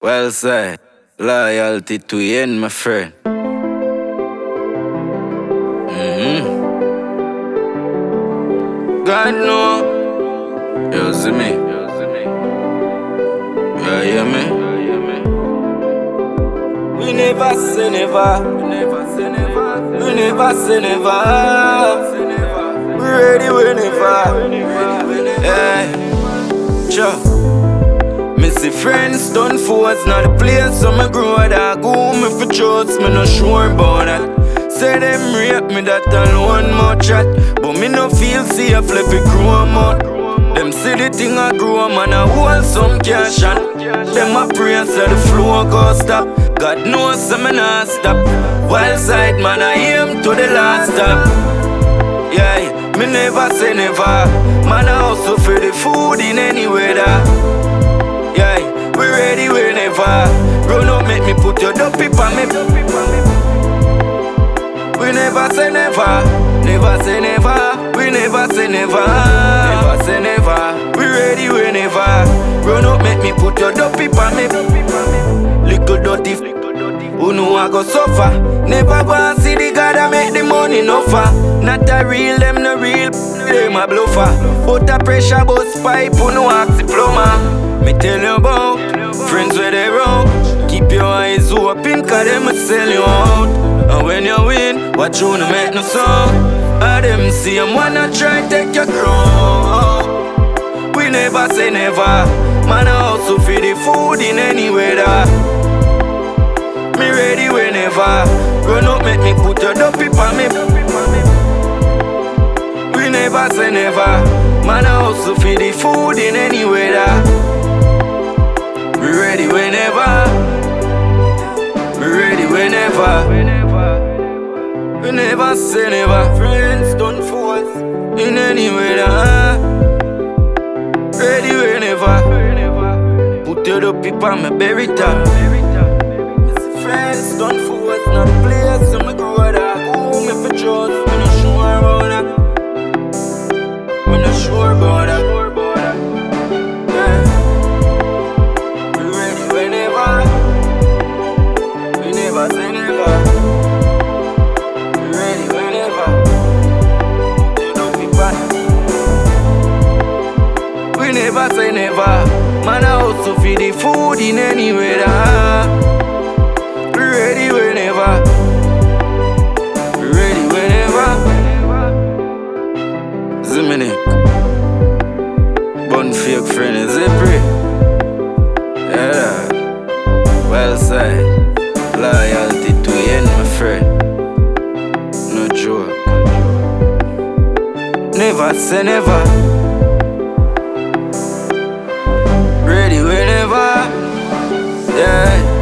Well said. Loyalty to the end, my friend. God know. You see me? You hear me? We never say never. We never say never. We never say never. We ready whenever. Hey, sure. Me see friends done force, not the place so me grow that. Go me for trust, me no sure about that. Say them rape me, that alone more chat. But me no feel safe, let it grow more. Them see the thing I grow, man, I hold some cash and them a pray so the flow go stop. God knows so me not stop. Wild side, man, I aim to the last stop. Yeah, me never say never. Man, I hustle for the food in any weather. Yeah, we ready whenever. Grown up make me put your dopey on me. We never say never. Never say never. We never say never. Never say never. We ready whenever. Grown up make me put your dopey on me. Little dirty, who know I go suffer. Never want see the God that make the money no far. Not a real, them no real, them a bluffer. Put a pressure bus pipe, who know ask the plumber. Me tell you about friends where they wrong. Keep your eyes open, cause them will sell you out. And when you win, watch you no make no sound. And them see them wanna try take your crown. We never say never. Man, I also feed the food in any weather. Me ready whenever. Grown up make me put your dopey on me. We never say never. Man, I also feed the food in any weather. We ready whenever. We ready whenever. We never say never. Friends don't force in any weather. Ready whenever. Put your dopey on me, bury top. Friends don't force, not the place so me grow that. Go me for trust, me no sure about that. Me no sure about that. Yeah. We ready whenever. We never say never. We ready whenever. You don't be bad. We never say never. Man, I also feed the food in any weather. Ready whenever. Ready whenever. Ziminik Bun fake friend is it pre? Yeah. Well said. Loyalty to the end, my friend. No joke. Never say never. Ready whenever. Yeah.